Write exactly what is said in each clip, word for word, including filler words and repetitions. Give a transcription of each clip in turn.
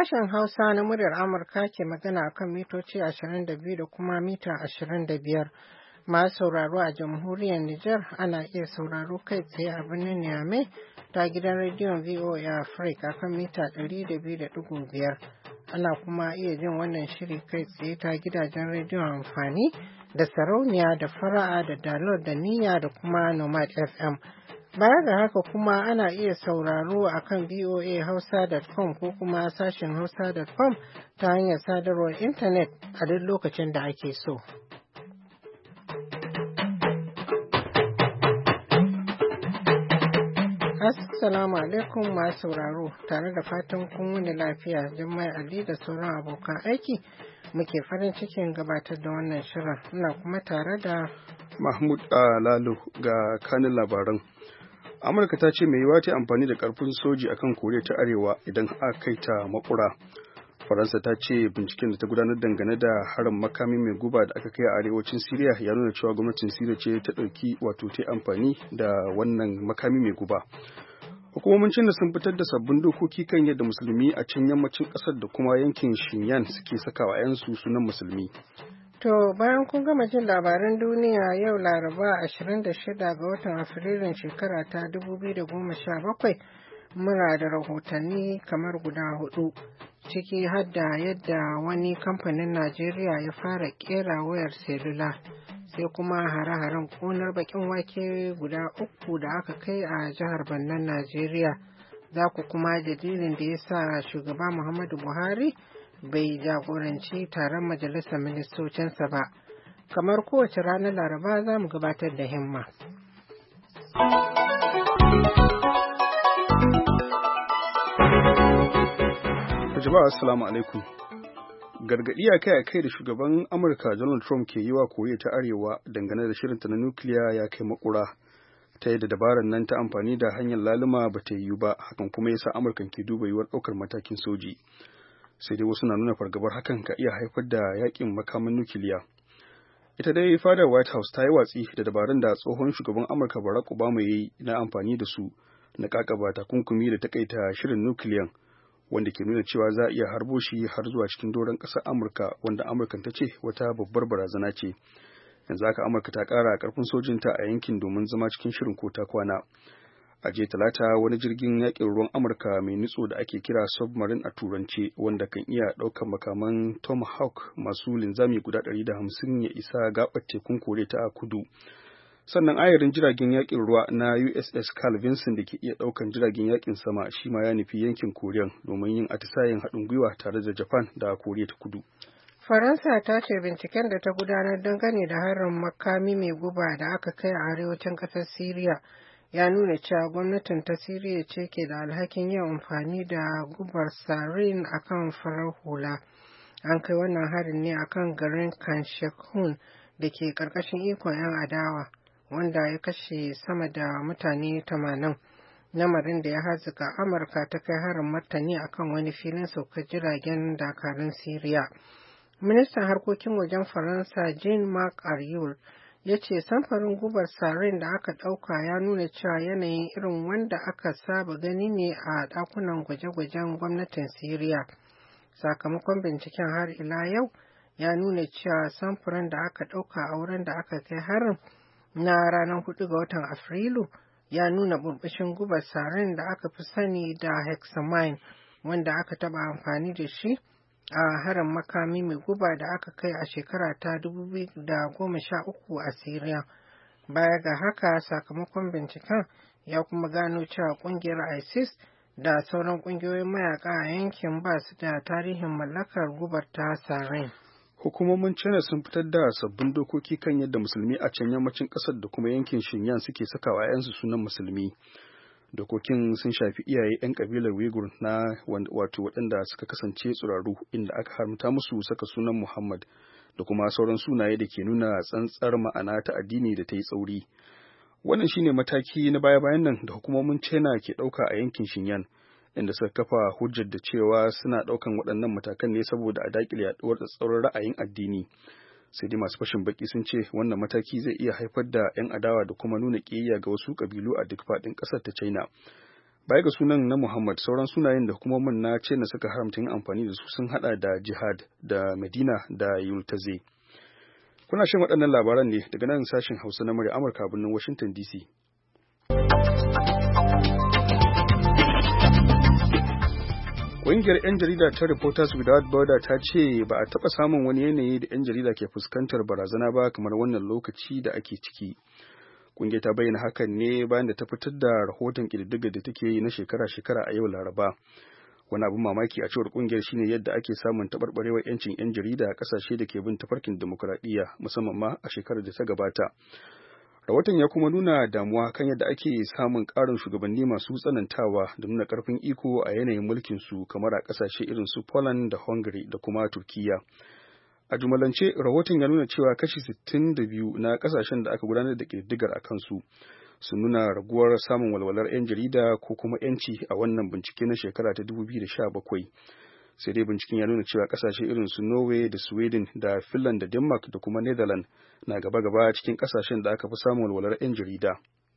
Sashen Hausa na muryar Amurka ke magana a kan mitoci ashirin da biyu da kuma mita ashirin da biyar. Masu sauraro a jamhuriyar Nijar ana iya sauraro kai tsaye a birnin Niamey ta gidan rediyon V O A Africa kan mita ɗari da biyu da ɗigo biyar. Ana kuma iya jin wannan shiri kai tsaye ta gidajen rediyon amfani da sarauniya da fara'a da dalot da niyya da kuma nomad F M. Baya ga haka kuma ana iya sauraro a kan V O A hausa dot com ko kuma sashen hausa dot com ta hanyar sadarwar intanet a duk lokacin da ake so. Assalamu alaikum masu sauraro, tare da fatan kun wuni lafiya. Jummai Ali da sauran abokan aiki muke farin cikin gabatar da wannan shirin. Ina kuma tare da Mahmud Lalo ga kanin labaran. Amurka ta ce mai yiwuwa ta amfani da karfin soji akan Koriya ta Arewa idan aka kai ta makura. Faransa ta ce binciken da ta gudanar dangane da harin makami mai guba da aka kai a arewacin Siriya ya nuna cewa gwamnatin Siriya ce ta ɗauki wato ta amfani da wannan makami mai guba. Hukumomin China sun fitar da sabbin dokoki kan yadda musulmi a can yammacin ƙasar da kuma yankin Xinjiang suke sakawa 'yansu sunan musulmi. To bayan kun gama jin labaran duniya yau Laraba ashirin da shida ga watan Afrilun shekara ta dubu biyu da goma sha bakwai muna da rahotanni kamar guda hudu ciki har da yadda wani kamfanin Najeriya ya fara kera wayar selula sai kuma hare-haren ƙunar bakin wake guda uku da aka kai a jihar Bannan Najeriya. Za ku kuma dalilin da ya sa shugaba Muhammadu Buhari bai jagoranci taron majalisar ministocinsa ba. Kamar kowace ranar Laraba za mu gabatar da himma. Jama'a assalamu alaikum. Gargaɗi a kai a kai da shugaban Amurka Donald Trump ke yi wa Koriya ta Arewa dangane da shirinta na nukiliya ya kai makura. Ta yadda dabarar nan ta amfani da hanyar laluma ba ta yiwu ba, hakan kuma yasa Amurkan ke duba yiwuwar ɗaukar matakin soji. Sai dai wasu na nuna fargabar hakan ka iya haifar da yakin makaman nukiliya. Ita dai fadar White House ta yi watsi da dabarun da tsohon shugaban Amurka Barack Obama ya yi na amfani da su na kakaba takunkumi da takaita shirin nukiliyan, wanda ke nuna cewa za a iya harbo shi har zuwa cikin doron ƙasar Amurka, wanda Amurkan ta ce wata babbar barazana ce. Yanzu haka Amurka ta ƙara ƙarfin sojinta a yankin domin zama cikin shirin ko ta kwana. A jiya Talata wani jirgin yakin ruwan Amurka mai nutso da ake kira submarine a turance, wanda kan iya ɗaukar makaman Tomahawk masu linzami guda ɗari da hamsin ya isa gaɓar tekun Koriya ta Kudu. Sannan ayarin jiragen yakin ruwa na U S S Carl Vinson da ke iya ɗaukan jiragen yakin sama shi ma ya nufi yankin Koriyan domin yin atisayen haɗin gwiwa tare da Japan da Koriya ta Kudu. Faransa ta ce binciken da ta gudanar dangane da harin makami mai guba da aka kai a arewacin ƙasar Siriya ya nuna cewa gwamnatin ta Siriya ce ke da alhakin yin amfani da gubar sarin akan farar hula. An kai wannan harin ne akan garin Khan Shaykhun da ke ƙarƙashin ikon 'yan adawa, wanda ya kashe sama da mutane tamanin. Lamarin da ya harzika Amurka ta kai harin martani akan wani filin saukar jiragen dakarun Siriya. Ministan harkokin wajen Faransa Jean-Marc Ayrault ya ce samfarin gubar sarin da aka ɗauka ya nuna cewa yanayin irin wanda aka saba gani ne a ɗakunan gwaje-gwajen gwamnatin Siriya. Sakamakon binciken har ila yau ya nuna cewa samfurin da aka ɗauka a wurin da aka kai harin na ranar hudu ga watan Afrilu ya nuna burbushin gubar sarin da aka fi sani da hexamine, wanda aka taɓa amfani da shi a harin makami mai guba da aka kai a shekara ta dubu biyu da goma sha uku a Siriya. Baya ga haka sakamakon binciken ya kuma gano cewa kungiyar ISIS da sauran kungiyoyin mayaka a yankin ba su da tarihin mallakar gubar ta sarin. Hukumomin China sun fitar da sabbin dokoki kan yadda musulmi a can yammacin ƙasar da kuma yankin Xinjiang suke sakawa 'yansu sunan musulmi. Dokokin sun shafi iyaye 'yan kabilar Uyghur na wato waɗanda suka kasance tsiraru, inda aka haramta musu saka sunan Muhammad da kuma sauran sunaye da ke nuna tsantsar ma'ana ta addini da ta yi tsauri. Wannan shine mataki na baya-bayan nan da hukumomin China ke ɗauka a yankin Xinjiang, inda suka kafa hujjar da cewa suna ɗaukan waɗannan matakan ne saboda a daƙile yaɗuwar tsatsauran ra'ayin addini. Sai dai masu fashin baki sun ce wannan mataki zai iya haifar da 'yan adawa da kuma nuna ƙiyayya ga wasu ƙabilu a duk faɗin ƙasar ta China. Baya ga sunan na Muhammad, sauran sunayen da hukumomin na China suka haramta yin amfani da su sun hada da Jihad da Medina da Yultaze. Kuna shan waɗannan labaran ne daga nan sashen Hausa na murya Amurka a birnin Washington D C. Ƙungiyar 'yan jarida ta Reporters Without Borders ta ce ba a taɓa samun wani yanayi da 'yan jarida ke fuskantar barazana ba kamar wannan lokaci da ake ciki. Ƙungiyar ta bayyana hakan ne bayan da ta fitar da rahoton ƙididdigar da take yi na shekara-shekara a yau Laraba. Wani abin mamaki a cewar ƙungiyar shine yadda ake samun taɓarɓarewar 'yancin 'yan jarida a ƙasashe da ke bin tafarkin dimokuraɗiyya, musamman ma a shekarar da ta gabata. Rahoton ya kuma nuna damuwa kan yadda ake samun ƙarin shugabanni masu tsanantawa da nuna ƙarfin iko a yanayin mulkin su kamar a ƙasashe irin su Poland da Hungary da kuma Turkiyya. A jumalance, rahoton ya nuna cewa kashi sittin da biyu na ƙasashen da aka gudanar da ƙididdigar a kansu sun nuna raguwar samun walwalar 'yan jarida ko kuma 'yanci a wannan bincike na shekara ta dubu biyu da sha bakwai. Sai dai binciken ya nuna cewa kasashe irin su Norway da Sweden da Finland da Denmark da kuma Netherlands na gaba-gaba cikin kasashen da aka fi samun walwalar 'yan jarida.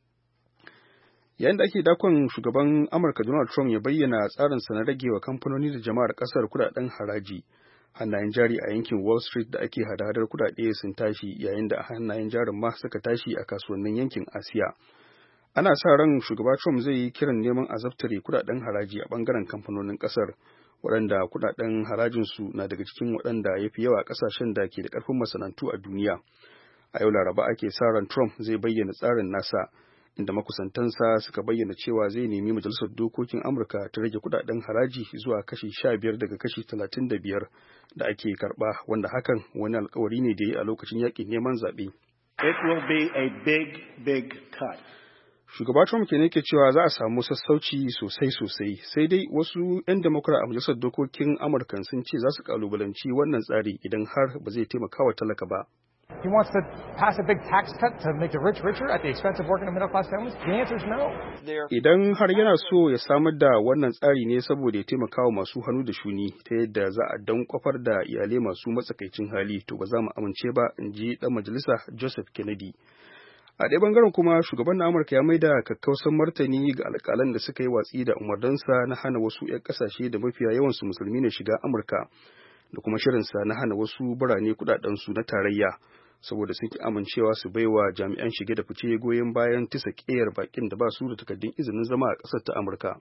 Yayin da ake dakon shugaban Amurka Donald Trump ya bayyana tsarinsa na rage wa kamfanoni da jama'ar kasar kudaden haraji, hannayen jari a yankin Wall Street da ake hada-hadar kudade sun tashi, yayin da hannayen jarin ma suka tashi a kasuwannin yankin Asiya. Ana sa ran shugaba Trump zai yi kiran neman azabtare kudaden haraji a bangaren kamfanonin kasar, waɗanda kudaden harajinsu na daga cikin waɗanda ya fi yawa a ƙasashen da ke da ƙarfin masana'antu a duniya. A yau Laraba ake sa ran Trump zai bayyana tsarin nasa, inda makusantansa suka bayyana cewa zai nemi majalisar dokokin Amurka ta rage kudaden haraji zuwa kashi sha biyar daga kashi talatin da biyar da ake karɓa, wanda hakan wani alkawari ne da ya yi a lokacin yaƙin neman zaɓe. It will be a big, big cut. Shugaba Trump ke ke cewa za a samu sassauci sosai-sosai, sai dai wasu 'yan Democrat a majalisar dokokin Amurka sun ce za su kalubalanci wannan tsari idan har ba zai taimaka wa talaka ba. He wants to pass a big tax cut to make the rich richer at the expense of working and middle class families? The answer is no. Idan har yana so ya samar da wannan tsari ne saboda ya taimaka wa masu hannu da shuni ta yadda za a dan kwafar da iyalai masu matsakaicin hali, to ba za mu amince ba, in ji dan majalisa Joseph Kennedy. A ɗaya bangaren kuma, shugaban na Amurka ya maida kakkausan martani ga alƙalan da suka yi watsi da umarninsa na hana wasu 'yan ƙasashe da mafiya yawansu musulmi ne shiga Amurka, da kuma shirinsa na hana wasu birane kuɗaɗensu na tarayya, saboda sun ki amincewa su baiwa jami'an shige da fice goyon bayan tisa ƙeyar baƙin da ba su da takardun izinin zama a ƙasar ta Amurka.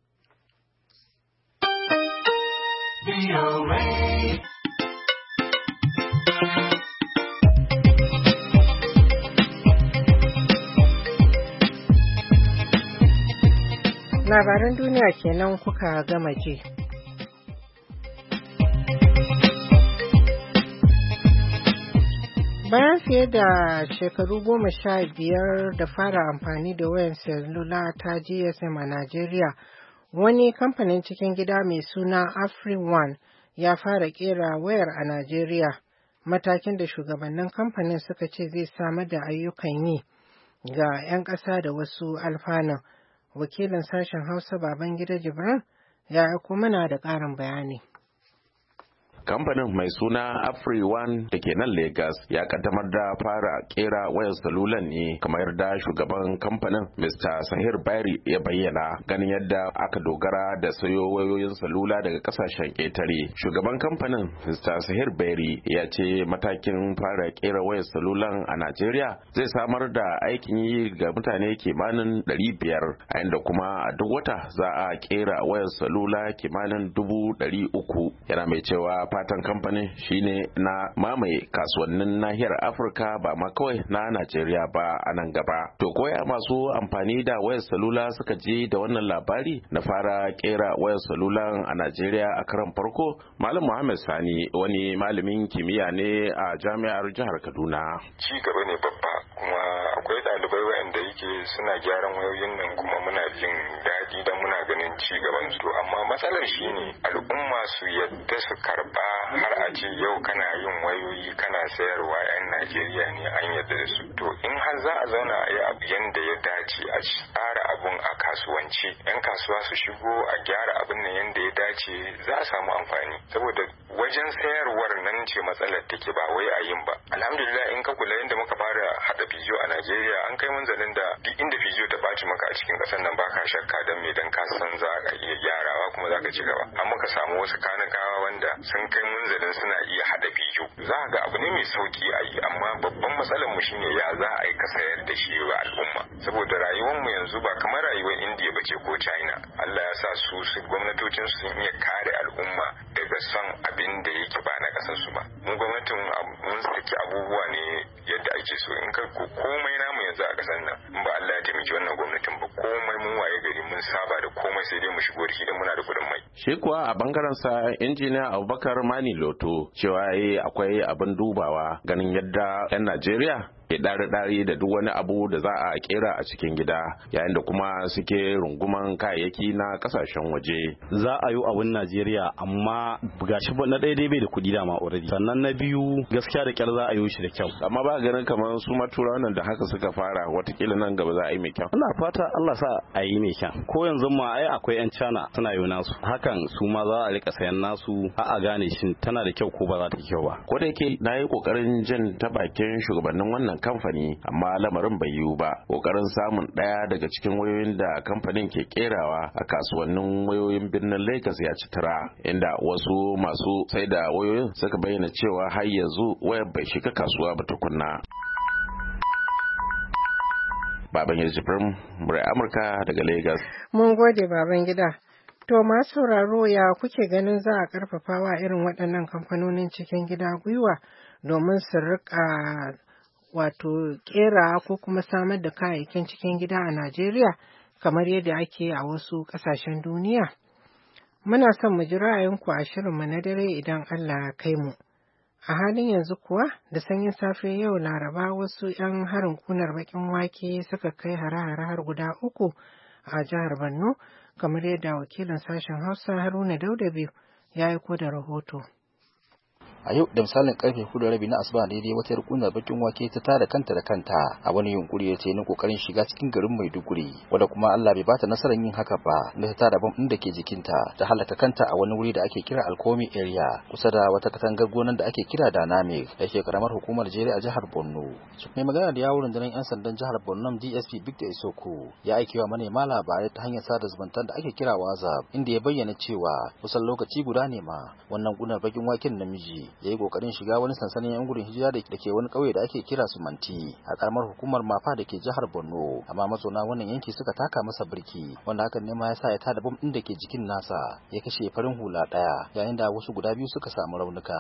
Labaran duniya kenan kuka gama ji. Bayan fiye da shekaru goma sha biyar da fara amfani da wayar salula ta G S M a Najeriya, wani kamfanin cikin gida mai suna AfriOne ya fara kera wayar a Najeriya, matakin da shugabannin kamfanin suka ce zai samar da ayyukan yi ga 'yan ƙasa da wasu alfanun. Wakilin sashen Hausa Babangida Jibran ya aiko mana da ƙarin bayani. Kamfanin mai suna AfriOne da ke nan Lagos ya kaddamar da fara kera wayar salulan ne, kamar yadda shugaban kamfanin Mister Sahir Bari ya bayyana, ganin yadda aka dogara da sayo wayoyin salula daga kasashen ƙetare. Shugaban kamfanin Mister Sahir Bari ya ce matakin fara kera wayar salulan a Najeriya zai samar da aikin yi ga mutane kimanin ɗari biyar, a inda kuma a duk wata za a kera wayar salula kimanin dubu ɗari uku. Yana mai cewa fatan kamfanin shine na mamaye kasuwannin nahiyar Afirka ba ma kawai na Najeriya ba a nan gaba. To koya masu amfani da wayar salula suka ji da wannan labari na fara kera wayar salulan a Najeriya a karan farko? Malam Muhammad Sani, wani malamin kimiyya ne a jami'ar jihar Kaduna. Ci gaba ne babba, kuma akwai ɗalibai waɗanda yake suna gyaran wayoyin nan, kuma muna jin daɗi da muna ganin ci gaban su. Amma matsalar shine al'umma su yadda su karba har a ce yau kana yin wayoyi kana sayarwa 'yan Najeriya ne an yadda da su. To in har za a zauna a yi abu yanda ya dace, a tsara abun a kasuwanci, 'yan kasuwa su shigo a gyara abin nan yanda ya dace, za a samu amfani. Saboda wajen sayarwar nan ce matsalar take, ba wai a yin ba. Alhamdulillah in ka kula yadda muka fara fara hada fijo a Najeriya an kai munzalin da duk inda fijo ta baci maka a cikin kasar nan baka shakka dan me dan ka san za ka iya gyarawa kuma za ka ci gaba. An muka samu wasu kanakawa wanda sun kai munzalin suna iya hada fijo. Za ga abu ne mai sauki a yi, amma babban matsalar mu shine ya za a yi ka sayar da shi wa al'umma. Saboda rayuwar mu yanzu ba kamar rayuwar India bace ko China. Allah ya sa su su gwamnatocin su sun iya kare al'umma daga son abin da yake ba na kasar su ba. Mu gwamnatin mun saki abubuwa ne yadda ake so. In ka komai namu yanzu a kasar nan in ba Allah ya taimaki wannan gwamnatin ba, komai mun waye gari mun saba da komai sai dai mu shigo da shi dan muna da kudin mai. Shi kuwa a bangaren sa injiniya Abubakar Mani Loto cewa yayi akwai abin dubawa ganin yadda 'yan Najeriya ke ɗari-ɗari da duk wani abu da za a kera a cikin gida yayin da kuma suke runguman kayayyaki na kasashen waje. Za a yi abun Najeriya amma gashi na ɗaya dai bai da kuɗi dama already. Sannan na biyu gaskiya da kyar za a yi shi da kyau. Amma ba ganin kamar su ma turawan da haka suka fara watakila nan gaba za a yi mai kyau. Ina fata Allah sa a yi mai kyau. Ko yanzu ma ai akwai 'yan China suna yi nasu. Hakan su ma za a rika sayan nasu a gane shin tana da kyau ko ba za ta kyau ba. Ko da yake na yi kokarin jin ta bakin shugabannin wannan kamfani amma lamarin bai yiwu ba. Kokarin samun ɗaya daga cikin wayoyin da kamfanin ke kerawa a kasuwannin wayoyin birnin Lagos ya ci tara, inda wasu masu sai da wayoyin suka bayyana cewa har yanzu wayar bai shiga kasuwa ba tukunna. Baban ya jibrin murai Amurka daga Lagos. Mun gode baban gida. To masu sauraro ya kuke ganin za a karfafa wa irin waɗannan kamfanonin cikin gida gwiwa domin su rika wato kera ko kuma samar da kayayyakin cikin gida a Najeriya kamar yadda ake a wasu ƙasashen duniya? Muna son mu ji ra'ayinku a shirinmu na dare idan Allah ya kai mu. A halin yanzu kuwa da sanyin safe yau Laraba wasu 'yan harin kunar bakin wake suka kai hare-hare har guda uku a jihar Borno kamar yadda wakilin sashen Hausa Haruna Daudabi ya aiko da rahoto. A yau da misalin karfe hudu rabi na asuba daidai wata rukunar bakin wake ta tada kanta da kanta a wani yunkuri da ta yi na kokarin shiga cikin garin Maiduguri, wanda kuma Allah bai bata nasarar yin haka ba, da ta tada bam din da ke jikinta ta halaka kanta a wani wuri da ake kira Alkomi area kusa da wata katangar gonan da ake kira Dynamic da ke karamar hukumar Jere a jihar Borno. Mai magana da yawun rundunar yan sandan jihar Borno D S P Victor Isoko ya aiki wa manema labarai ta hanyar sada zumunta da ake kira WhatsApp, inda ya bayyana cewa kusan lokaci guda ne ma wannan gunar bakin waken namiji ya yi kokarin shiga wani sansanin yan gudun hijira da ke wani kauye da ake kira Sumanti a karamar hukumar Mafa da ke jihar Borno, amma mazauna wannan yanki suka taka masa birki, wanda hakan ne ma ya sa ya tada bom din da ke jikin nasa ya kashe farin hula daya yayin da wasu guda biyu suka samu raunuka.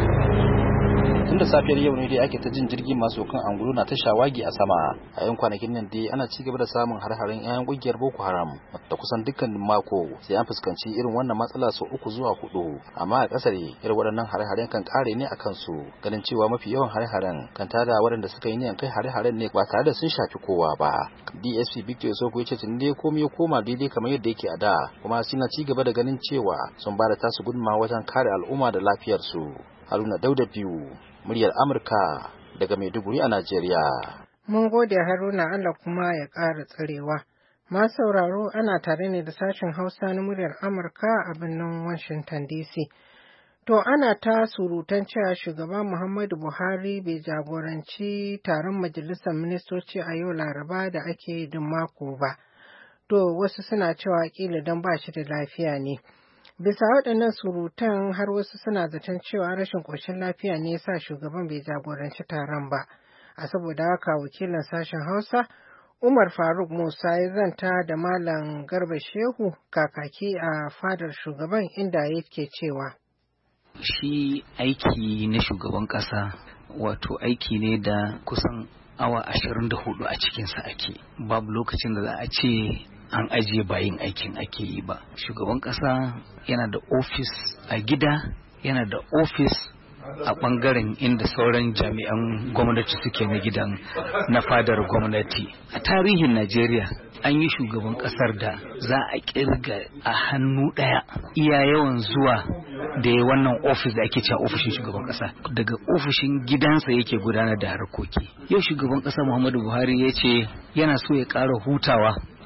Tun da safiyar yau ne dai ake ta jin jirgin masu kan angulu na ta shawagi a sama. A yan kwanakin nan dai ana ci gaba da samun har-haren 'ya'yan kungiyar Boko Haram da kusan dukkanin mako sai an fuskanci irin wannan matsala sau uku zuwa hudu, amma a kasar irin waɗannan har-haren kan kare ne a kansu, ganin cewa mafi yawan har-haren kan tada waɗanda suka yi niyan kai har-haren ne ba tare da sun shafi kowa ba. D S P Victor Isoko ya ce tun dai komai ya koma daidai kamar yadda yake a da, kuma suna ci gaba da ganin cewa sun ba da tasu gudunmawa wajen kare al'umma da lafiyarsu. Haruna Dauda biyu, muryar Amurka daga Maiduguri a Najeriya. Mun gode Haruna, Allah kuma ya ƙara tsarewa. Ma sauraro ana tare ne da sashen Hausa na muryar Amurka a birnin Washington D C. To ana ta surutan cewa shugaba Muhammadu Buhari bai jagoranci taron majalisar ministoci a yau Laraba da ake yi din mako ba. To wasu suna cewa kila don ba shi da lafiya ne. Bisa waɗannan surutan har wasu suna zaton cewa rashin ƙoshin lafiya ne yasa shugaban bai jagoranci taron ba. A saboda haka wakilin sashen Hausa Umar Faruk Musa ya zanta da Malam Garba Shehu kakaki a fadar shugaban inda yake cewa. Shi aiki na shugaban ƙasa wato aiki ne da kusan awa ashirin da hudu a cikinsa ake. Babu lokacin da za a ce an ajiye bayin aikin ake yi ba. Shugaban ƙasa yana da ofis a gida, yana da ofis a ɓangaren inda sauran jami'an gwamnati suke na gidan na fadar gwamnati. A tarihin Najeriya an yi shugaban ƙasar da za a ƙirga a hannu ɗaya iya yawan zuwa da ya wannan ofis da ake cewa ofishin shugaban ƙasa. Daga ofishin gidansa yake gudanar da harkoki. Yau shugaban ƙasa Muhammadu Buhari ya ce yana so ya ƙara hutawa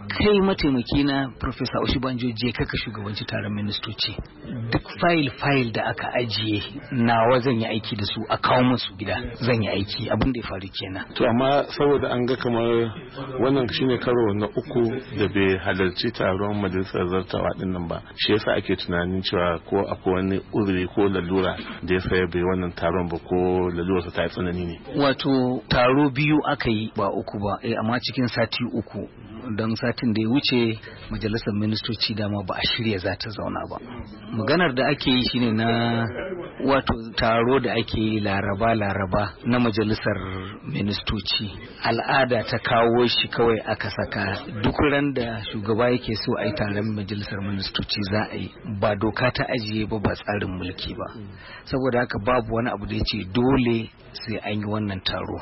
kai mataimaki na Professor Oshibanjo je kaka shugabanci taron ministoci, duk fayil fayil da aka ajiye nawa zan yi aiki da su a kawo musu gida zan yi aiki, abin da ya faru kenan. To amma saboda an ga kamar wannan shine karo na uku da bai halarci taron majalisar zartawa din nan ba, shi yasa ake tunanin cewa ko akwai wani uzuri ko lalura da yasa ya bai wannan taron ba, ko lalura ta yi tsanani ne. Wato taro biyu aka yi ba uku ba, eh, amma cikin sati uku, don satin da ya wuce majalisar ministoci dama ba a shirya za ta zauna ba. Maganar da ake yi shine na wato taro da ake yi laraba laraba na majalisar ministoci, al'ada ta kawo shi kawai aka saka duk ran da shugaba yake so a yi taron majalisar ministoci za a yi, ba doka ta ajiye ba, ba tsarin mulki ba. Saboda haka babu wani abu da ya ce dole sai an yi wannan taro.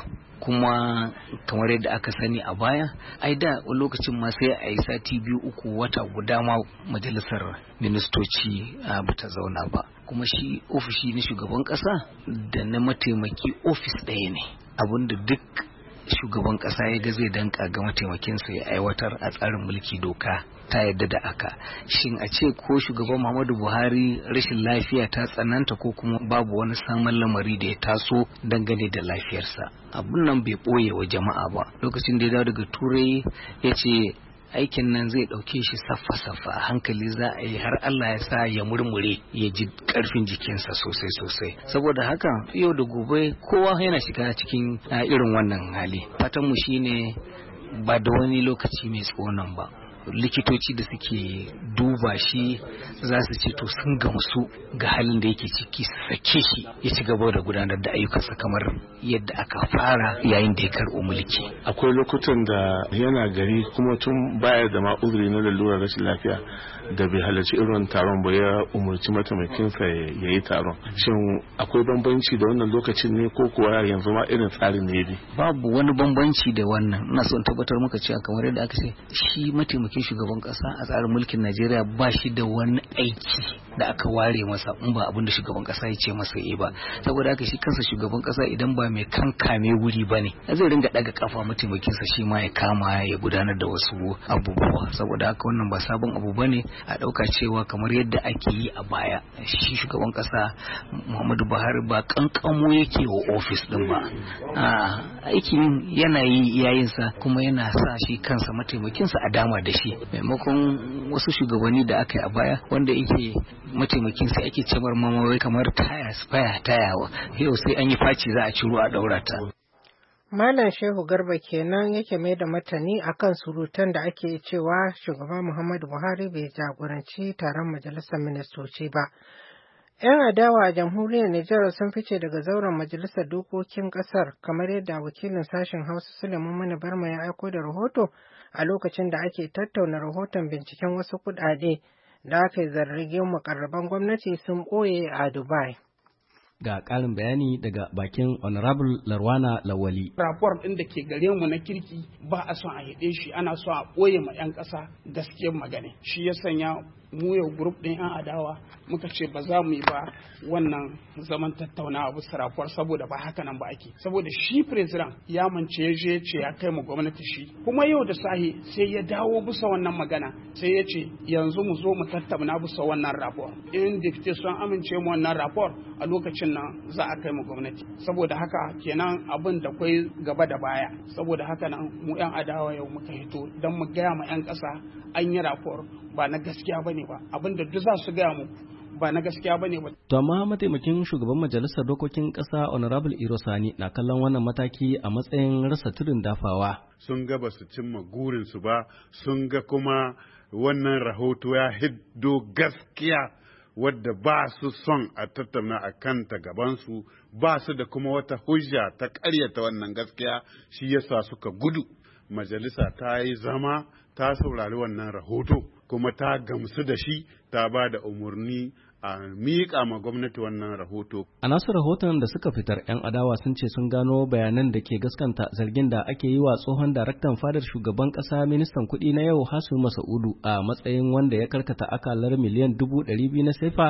Kuma kamar yadda aka sani a baya, ai da lokacin ma sai a yi sati biyu uku wata guda ma majalisar ministoci ba ta zauna ba. Kuma shi ofishi na shugaban kasa da na mataimaki ofis ɗaya ne, abinda duk shugaban kasa ya ga zai danka ga mataimakinsa ya aiwatar a tsarin mulki, doka ta yadda da aka. Shin a ce ko shugaban Muhammadu Buhari rashin lafiya ta tsananta ko kuma babu wani saman lamari da ya taso dangane da lafiyarsa, abun nan bai ɓoye wa jama'a ba. Lokacin da ya dawo daga Turai ya ce aikin nan zai ɗauke shi saffa-saffa, hankali za a yi har Allah ya sa ya murmure ya ji ƙarfin jikinsa sosai-sosai. Saboda haka yau da gobe kowa yana shiga cikin irin wannan hali. Fatanmu shine ba da wani lokaci mai tsonon ba, likitoci da suke duba shi za su ce to sun gamsu ga halin da yake ciki, su sake shi ya ci gaba da gudanar da ayyukansa kamar yadda aka fara yayin da ya karɓo mulki. Akwai lokutan da yana gari kuma tun baya da ma uzuri na lalurar rashin lafiya da bai halarci irin taron ba, ya umarci mataimakinsa ya yi taron. Shin akwai bambanci da wannan lokacin ne ko kuwa yanzu ma irin tsarin ne bi? Babu wani bambanci da wannan. Ina son tabbatar maka cewa kamar yadda aka ce shi mataimakin shugaban kasa a tsarin mulkin Najeriya ba shi da wani aiki da aka ware masa in ba abin da shugaban kasa ya ce masa yi ba. Saboda haka shi kansa shugaban kasa idan ba mai kankame wuri bane zai ringa daga kafa mataimakinsa shi ma ya kama ya gudanar da wasu abubuwa. Saboda haka wannan ba sabon abu bane a dauka cewa kamar yadda ake yi a baya, shi shugaban kasa Muhammadu Buhari ba kankamo yake wa ofis din ba, a aikin yana yi yayinsa kuma yana sa shi kansa mataimakinsa a dama da shi, maimakon wasu shugabanni da aka yi a baya wanda yake mataimakinsa ake cemar mamawai kamar taya spaya tayawa, yau sai an yi faci za a ciro a daura ta. Malam Shehu Garba kenan yake mai da martani akan surutan da ake cewa shugaba Muhammadu Buhari bai jagoranci taron majalisar ministoci ba. 'Yan adawa a jamhuriyar Nijar sun fice daga zauren majalisar dokokin kasar kamar yadda wakilin sashen Hausa Suleiman Mana Barma ya aiko da rahoto a lokacin da ake tattauna rahoton binciken wasu kuɗaɗe da aka yi zargin mukarraban gwamnati sun ɓoye a Dubai. Ga ƙarin bayani daga bakin Honorable Larwana Lawali. Rapport ɗin da ke gare mu na kirki ba a son a hide shi, ana son a ɓoye ma 'yan ƙasa gaskiyar magana. Shi ya sanya mu yau grup ɗin 'yan adawa muka ce ba za mu yi ba wannan zaman tattaunawa bisa rapport saboda ba haka nan ba ake. Saboda shi president ya mance ya je ce ya kai mu gwamnati shi. Kuma yau da sahi sai ya dawo bisa wannan magana sai ya ce yanzu mu zo mu tattauna bisa wannan rapport. In dikte sun amince mu wannan rapport a lokacin nan za a kai mu gwamnati. Saboda haka kenan abin da kwai gaba da baya. Saboda haka nan mu 'yan adawa yau muka hito don mu gaya ma 'yan ƙasa an yi rapport ba na gaskiya bane ba, abin da duk za su gaya mu ba na gaskiya bane ba. To amma mataimakin shugaban majalisar dokokin ƙasa Honorable Irosani na kallon wannan mataki a matsayin rasa tudun dafawa. Sun ga ba su cimma gurinsu ba, sun ga kuma wannan rahoto ya hiddo gaskiya wadda ba su son a tattauna a kanta gabansu, ba su da kuma wata hujja ta ƙaryata wannan gaskiya, shi yasa suka gudu. Majalisa ta yi zama ta saurari wannan rahoto kuma ta gamsu da shi, ta ba da umarni a miƙa ma gwamnati wannan rahoto. A nasu rahoton da suka fitar, 'yan adawa sun ce sun gano bayanan da ke gaskanta zargin da ake yi wa tsohon daraktan fadar shugaban ƙasa ministan kuɗi na yau Hasu Masa'udu a matsayin wanda ya karkata akalar miliyan dubu ɗari biyu na sefa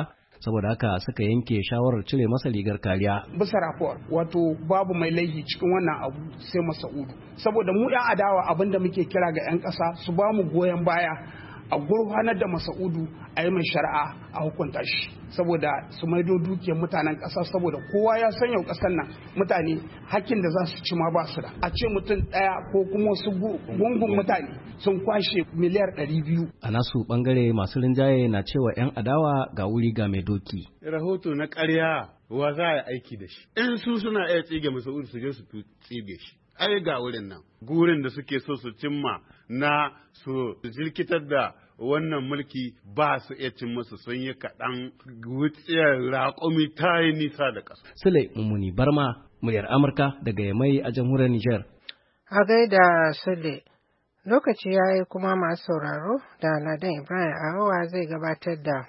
saboda haka suka yanke shawarar cire masa rigar kariya. Bisa rafuwar wato babu mai laifi cikin wannan abu sai Masa'udu, saboda mu 'yan adawa abin da muke kira ga 'yan ƙasa su ba mu goyon baya a gurfanar da Masa'udu a yi mai shari'a a hukunta shi, saboda su maido dukiyar mutanen ƙasa, saboda kowa ya san yau ƙasar nan mutane hakkin da za su ci ma ba su da. A ce mutum ɗaya ko kuma wasu gungun mutane sun kwashe miliyar ɗari biyu. A nasu ɓangare masu rinjaye na cewa 'yan adawa ga wuri ga mai doki. Rahoto na ƙarya wa za a yi aiki da shi. In su suna iya tsige Masa'udu su je su tsige shi. Ai ga wurin nan gurin da suke so su cimma na su jirkitar da wannan mulki ba su iya cin musu sun yi kaɗan wutsiyar raƙumi ta yi nisa da ƙasa. Sule Mummuni Barma, muryar Amurka daga Yamai a jamhuriyar Nijar. A gaida Sule, lokaci ya yi kuma masu sauraro da Ladan Ibrahim Arowa zai gabatar da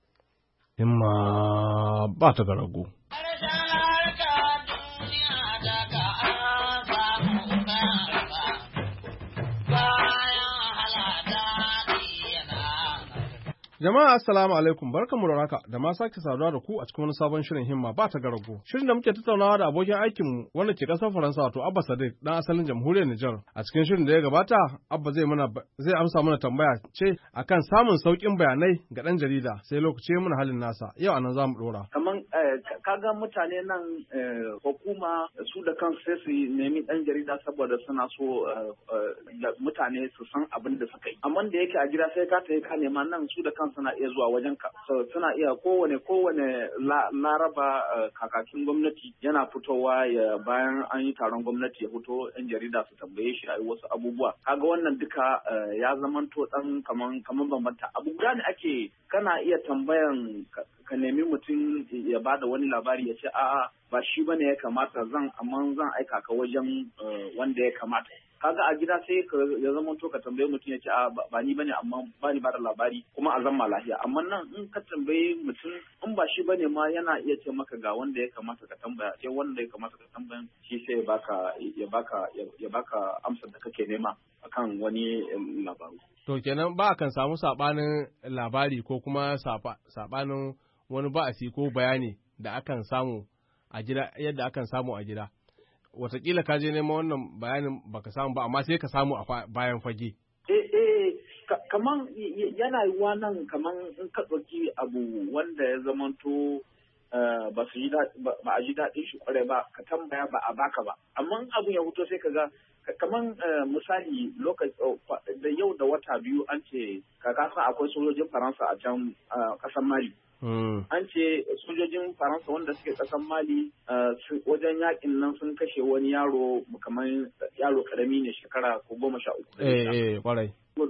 Himma ba ta ga rago. Jama'a assalamu alaikum, barkamu da raka da ma sake saduwa da ku a cikin wani sabon shirin himma ba ta garago. Shirin da muke tattaunawa da abokin aikinmu wanda ke kasar Faransa wato Abba Sadiq dan asalin jamhuriyar Nijar. A cikin shirin da ya gabata, Abba zai mana zai amsa mana tambaya ce akan samun saukin bayanai ga dan jarida sai lokaci ya muna halin nasa. Yau anan zamu dora. Kaman kaga mutane nan hukuma su da kansu sai su nemi dan jarida saboda suna so mutane su san abin da suka yi. Amma da yake a gida sai ka tafi ka nema nan su da kansu suna iya zuwa wajen ka suna iya kowane kowane laraba kakakin gwamnati yana fitowa ya bayan an yi taron gwamnati ya fito yan jarida su tambaye shi a yi wasu abubuwa kaga wannan duka ya zamanto dan kaman kaman bambanta abu guda ne ake kana iya tambayan ka nemi mutum ya bada wani labari ya ce a'a ba shi bane ya kamata zan amma zan aika ka wajen wanda ya kamata kaga a gida sai ka ya zama to ka tambaye mutum ya ce a ba ni bane amma ba ni bada labari kuma a zama lafiya amma nan in ka tambaye mutum in ba shi bane ma yana iya ce maka ga wanda ya kamata ka tambaya sai wanda ya kamata ka tambaya shi sai ya baka ya baka ya baka amsar da kake nema akan wani labari. To kenan ba kan samu sabanin labari ko kuma sabanin wani ba'asi ko bayani da akan samu a gida yadda akan samu a gida. Wataƙila ka je neman wannan bayanin baka samu ba amma sai ka samu a bayan fage. Eh eh kaman yana yiwuwa nan kaman in ka ɗauki abu wanda ya zamanto ba su yi ba a ji daɗin shi kwarai ba ka tambaya ba a baka ba amma abu ya fito sai ka ga kaman misali lokaci da yau da wata biyu an ce ka kasa akwai sojojin Faransa a can ƙasar Mali. An ce sojojin Faransa wanda suke ƙasar Mali wajen yakin nan sun kashe wani yaro kamar yaro karami ne shekara ko goma sha uku. Eh, kwarai.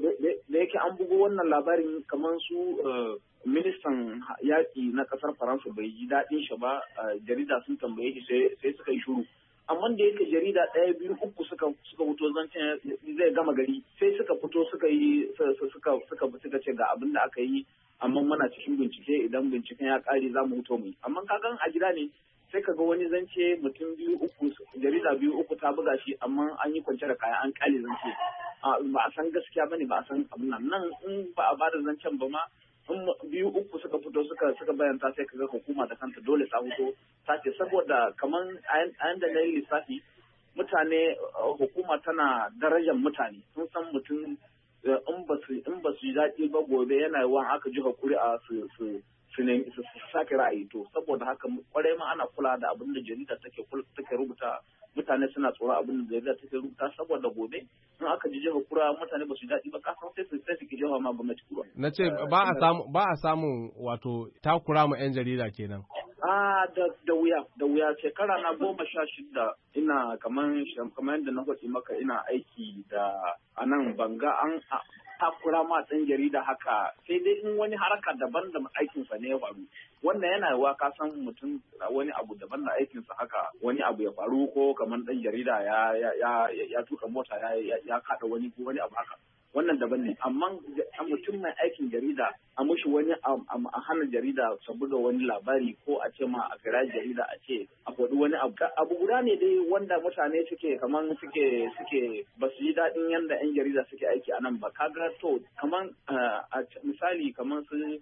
Da yake an bugo wannan labarin kamar su ministan yaƙi na ƙasar Faransa bai ji daɗin shi ba jarida sun tambaye shi sai suka yi shuru. Amma da yake jarida ɗaya biyu uku suka suka fito zancen zai gama gari sai suka fito suka yi suka suka suka ce ga abin da aka yi amma muna cikin bincike idan binciken ya ƙare za mu huto mu amma kagan a gida ne sai kaga wani zance mutum biyu uku jarida biyu uku ta buga shi amma an yi kwance da kaya an ƙale zance ba a san gaskiya bane ba a san abin nan nan in ba a bada zancen ba ma in biyu uku suka fito suka suka bayanta sai kaga hukuma da kanta dole ta fito ta ce saboda kaman a yanda na yi lissafi mutane hukuma tana darajar mutane sun san mutum in ba su in ba su yi daɗi ba gobe yana yawan aka ji hakuri a su su su ne su sake ra'ayi to saboda haka kwarai ma ana kula da abin da jarida take take rubuta mutane suna tsoro abin da jarida take rubuta saboda gobe in aka ji jiha kura mutane ba su daɗi ba kasan sai su sai su ki jiha ma gwamnati kura. Na ce ba a samu ba a samun wato takura ma 'yan jarida kenan. Ah da da wuya da wuya shekara na goma sha shida ina kaman kaman yadda na faɗi maka ina aiki da a nan banga an takura ma ɗan jarida haka sai dai in wani haraka daban da aikinsa ne ya faru wannan yana yiwa ka san mutum wani abu daban da aikinsa haka wani abu ya faru ko kamar ɗan jarida ya ya ya tuka mota ya ya kada wani ko wani abu haka wannan daban ne amma mutum mai aikin jarida a mushi wani a hana jarida saboda wani labari ko a ce ma a kira jarida a ce a faɗi wani abu abu guda ne dai wanda mutane suke kaman suke suke ba su yi daɗin yanda yan jarida suke aiki a nan ba kaga to kaman a misali kaman su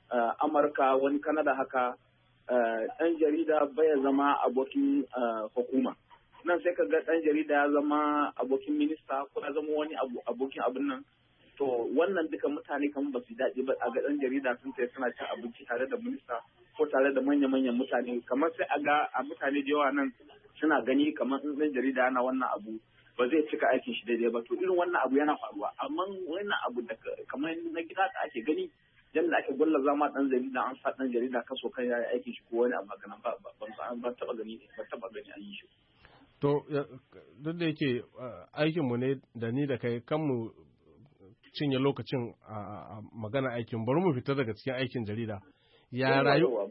Amurka wani Kanada haka ɗan jarida baya zama abokin hukuma. Nan sai ka ga ɗan jarida ya zama abokin minista ko ya zama wani abokin abin nan. To wannan duka mutane kamar ba su daɗi ba a ga ɗan jarida sun sai suna cin abinci tare da minista ko tare da manya-manyan mutane, kamar sai a ga a mutane da yawa nan suna gani kamar in ɗan jarida yana wannan abu ba zai cika aikin shi daidai ba. To irin wannan abu yana faruwa, amma wannan abu da kamar na gida da ake gani yadda ake gwalla zama ɗan jarida an sa ɗan jarida kaso kan yayi aikin shi ko wani abu kana ba ban taɓa gani ba taɓa gani an yi shi. To duk da yake aikinmu ne da ni da kai kanmu cinye lokacin a magana aikin, bari mu fita daga cikin aikin jarida. Ya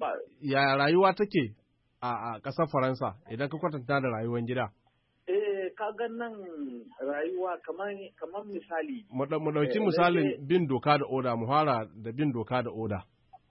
rayuwa take a ƙasar Faransa idan ka kwatanta da rayuwar gida? Eh, ka ga nan rayuwa kamar misali. Mu ɗauki misalin bin doka da oda, mu fara da bin doka da oda.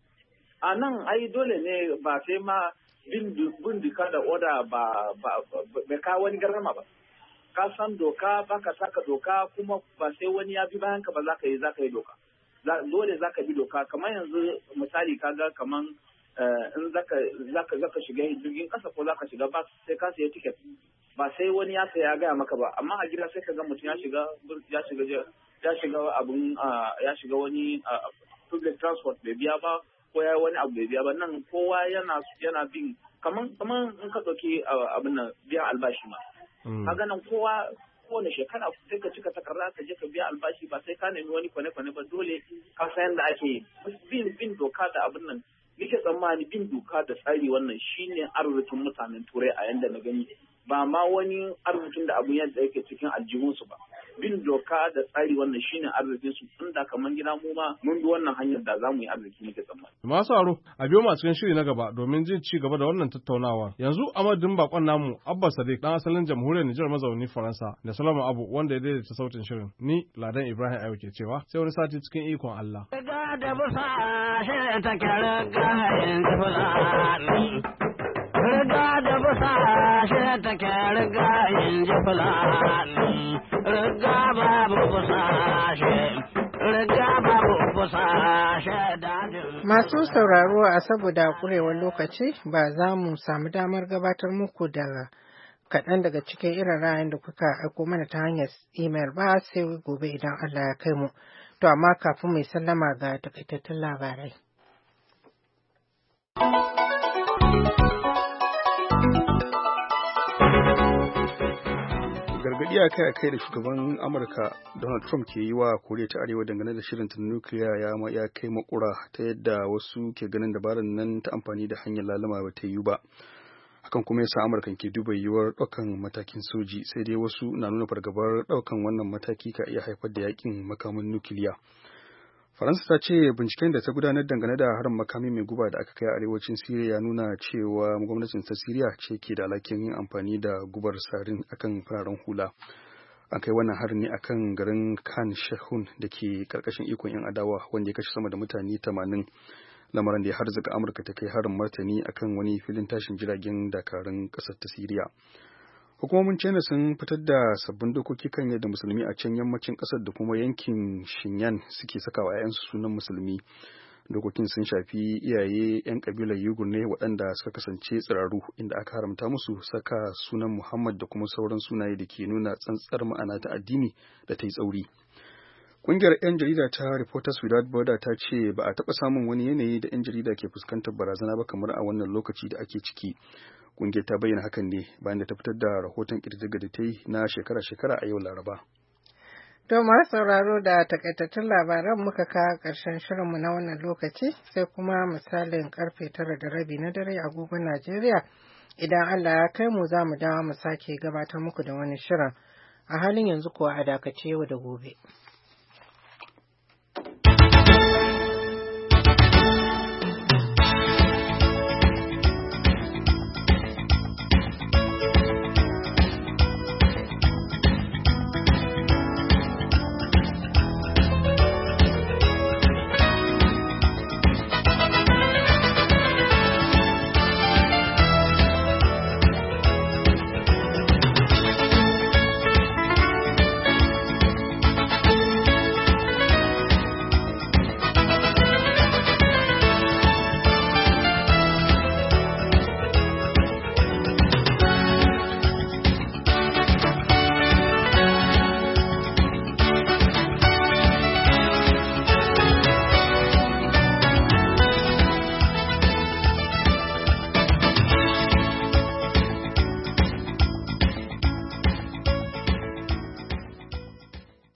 A nan ai dole ne ba sai ma bin doka da oda ba bai kawo wani garrama ba. Ka san doka ba ka saka doka kuma ba sai wani ya bi bayan ka ba za ka yi za ka yi doka. Dole za ka bi doka, kamar yanzu misali kaga kamar in za ka shiga jirgin kasa ko za ka shiga ba sai ka sayi tiket ba sai wani ya saya ya gaya maka ba, amma a gida sai ka ga mutum ya shiga ya shiga ya shiga abun ya shiga wani public transport bai biya ba ko ya wani abu bai biya ba. Nan kowa yana yana bin kamar kamar in ka ɗauki abin nan biyan albashi ma. Kaga nan kowa kowane shekara sai ka cika takarda ka je ka biya albashi ba sai ka nemi wani kwane-kwane ba, dole ka san yadda ake bin bin doka da abin nan. Nake tsammani bin doka da tsari wannan shine arzikin mutanen Turai a yanda na gani, ba ma wani arzikin da abun yadda yake cikin aljihunsu ba. Bin doka da tsari wannan shine arzikin su, tunda kaman gida mu ma mun bi wannan hanyar da za mu yi arziki nake tsammani. Masu aro a biyo mu a cikin shiri na gaba domin jin ci gaba da wannan tattaunawa. Yanzu a madadin bakon namu Abba Sadiq dan asalin jamhuriyar Nijar mazauni Faransa da Solomon Abu wanda ya daidaita sautin shirin. Ni Ladan Ibrahim Ayo ke cewa sai wani sati cikin ikon Allah. Da busa shi ta kyara gayen fulani. Riga da busa shi ta kyara gayen fulani. Riga babu busa shi. Riga babu busa shi dajin. Masu sauraro a saboda kurewar lokaci ba za mu samu damar gabatar muku da kaɗan daga cikin irin ra'ayin da kuka aiko mana ta hanyar imel ba sai gobe idan Allah ya kai mu. To amma kafin mai sallama ga takaitattun labarai. Gargaɗi a kai a kai da shugaban Amurka Donald Trump ke yi wa Koriya ta Arewa dangane da shirin nukiliya ya ya kai makura ta yadda wasu ke ganin dabarar nan ta amfani da hanyar lalama ba ta yi ba. Hakan kuma yasa Amurka ke duba yiwuwar ɗaukan matakin soji, sai dai wasu na nuna fargabar ɗaukan wannan mataki ka iya haifar da yakin makamin nukiliya. Faransa ta ce binciken da ta gudanar dangane da harin makami mai guba da aka kai a arewacin Siriya ya nuna cewa gwamnatin ta Siriya ce ke da alhakin yin amfani da gubar sarin akan fararen hula. An kai wannan harin ne akan garin Khan Shaykhun da ke karkashin ikon 'yan adawa wanda ya kashe sama da mutane tamanin. Lamarin da ya harzuka Amurka ta kai harin martani akan wani filin tashin jiragen dakarun ƙasar ta Siriya. Hukumomin China sun fitar da sabbin dokoki kan yadda musulmi a can yammacin ƙasar da kuma yankin Xinjiang suke saka wa 'ya'yansu sunan musulmi. Dokokin sun shafi iyaye 'yan kabilar Uyghur ne waɗanda suka kasance tsiraru, inda aka haramta musu saka sunan Muhammad da kuma sauran sunaye da ke nuna tsantsar ma'ana ta addini da ta yi tsauri. Ƙungiyar 'yan jarida ta Reporters Without Borders ta ce ba a taɓa samun wani yanayi da 'yan jarida ke fuskantar barazana ba kamar a wannan lokaci da ake ciki. Ƙungiyar ta bayyana hakan ne bayan da ta fitar da rahoton ƙididdiga da ta yi na shekara-shekara a yau Laraba. To masu sauraro da takaitattun labaran muka kawo ƙarshen shirinmu na wannan lokaci, sai kuma misalin karfe tara da rabi na dare agogon Najeriya idan Allah ya kai mu za mu dawo mu sake gabatar muku da wani shirin. A halin yanzu kuwa a dakace yau da gobe.